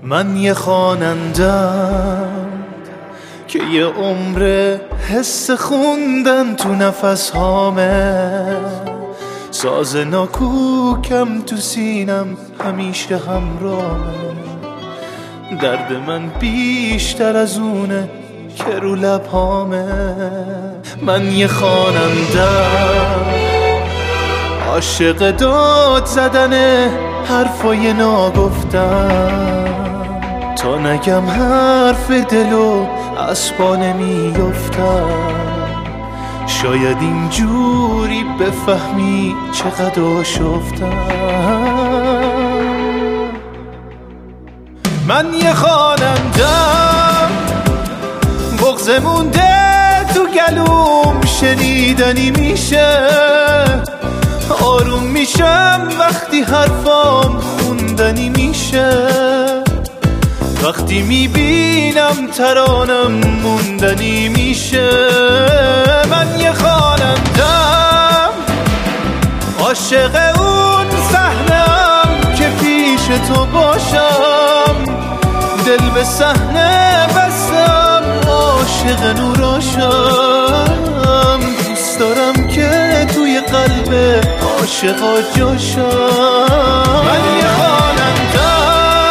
من یه خوانندم که یه عمر حس خوندن تو نفس هامه، ساز ناکوکم تو سینم همیشه همراهه. درد من بیشتر از اونه که رو لبهامه. من یه خوانندم عاشق داد زدن حرفای ناگفتم، تا نگم حرف دلو از پا نمیافتم. شاید اینجوری بفهمی چقدر آشفتم. من یه خوانندم بغض مونده تو گلوم، شنیدنی میشه آروم میشم وقتی حرفام خوندنی میشه. وقتی میبینم ترانم موندنی میشه. من یه خوانندم عاشق اون صحنه‌ام که پیش تو باشم، دل به صحنه بستم عاشق نوراشم. دوست دارم که توی قلب عاشقا جاشم. من یه خوانندم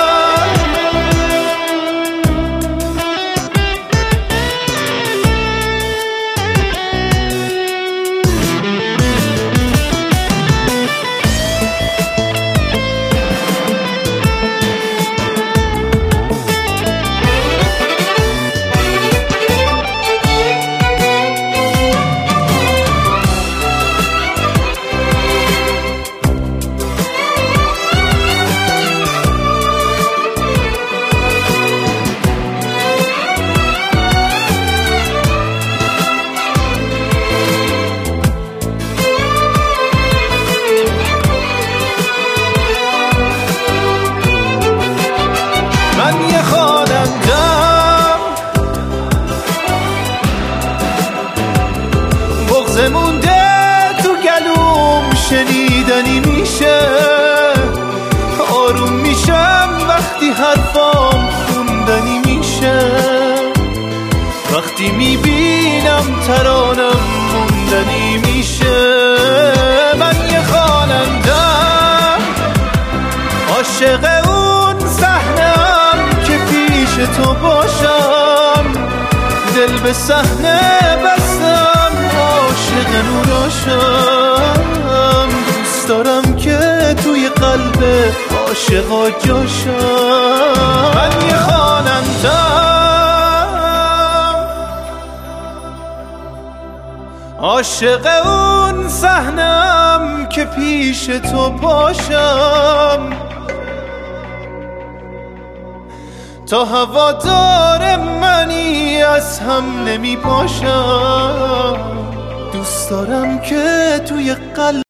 من یه خوانندم بغض مونده تو گلوم، شنیدنی میشه آروم میشم وقتی حرفام خوندنی میشه. وقتی میبینم ترانم موندنی میشه. من یه خوانندم عاشق اون صحنه‌ام که پیش تو باشم، دل به صحنه بستم عاشق نوراشم. دوست دارم که توی قلب عاشقا جاشم. من یه خوانندم عاشق اون صحنه‌ام که پیش تو باشم، تا هوادار منی از هم نمی پاشم. دوست دارم که توی قلب